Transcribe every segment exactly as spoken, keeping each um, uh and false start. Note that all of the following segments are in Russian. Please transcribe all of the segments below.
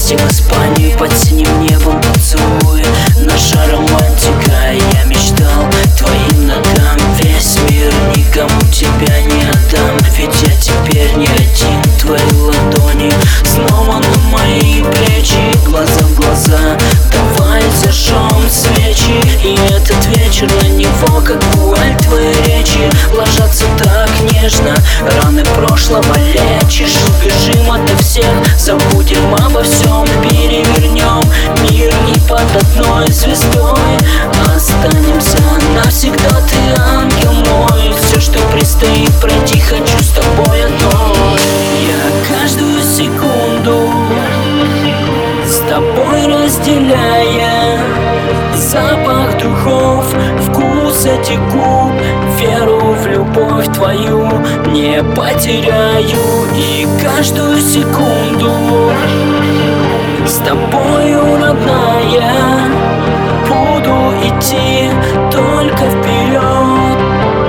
вместе в Испанию под синим небом поцелуи. Наша романтика, я мечтал твоим ногам. Весь мир никому тебя не отдам, ведь я теперь не один. Твои ладони снова на мои плечи, глаза в глаза, давай зажжем свечи. И этот вечер на него, как вуаль твоей речи, ложатся так нежно, раны прошлого лечишь. Убежим ото всех, забудем обо всем, перевернем мир не под одной звездой. Останемся навсегда, ты ангел мой. Все, что предстоит пройти, хочу с тобой одной. Я каждую секунду с тобой разделяя, запах духов, вкус этих губ, веру в любовь твою не потеряю. И каждую секунду с тобою, родная, буду идти только вперед,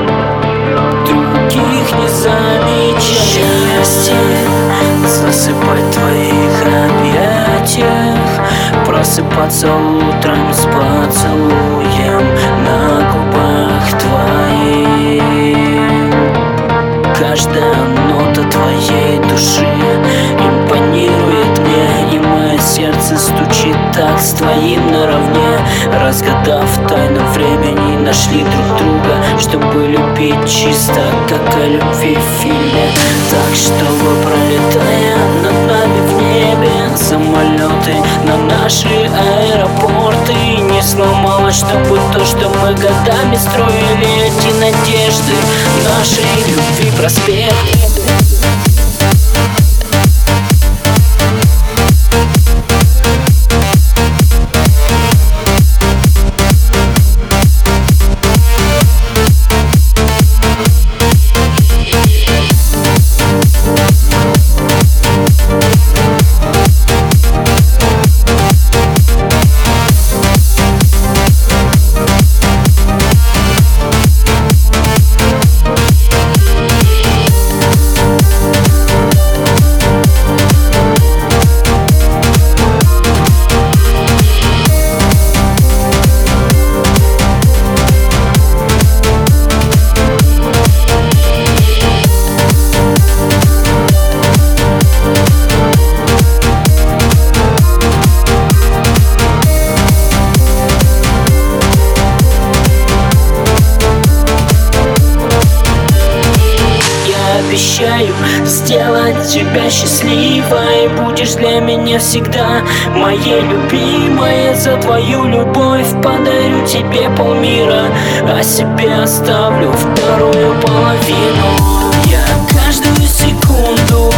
других не замечая. Счастье засыпать в твоих объятиях, просыпаться утром с поцелуем на губах твоих. Каждая нота твоей души импонирует мне, и мое сердце стучит так с твоим наравне. Разгадав тайну времени, нашли друг друга, чтобы любить чисто, как о любви в фильме. Так что, пролетая над нами в небе, самолеты на наши аэропорты, не сломалось, чтобы то, что мы годами строили, эти надежды нашей любви проспект. Обещаю сделать тебя счастливой, будешь для меня всегда моей любимой. За твою любовь подарю тебе полмира, а себе оставлю вторую половину. Я каждую секунду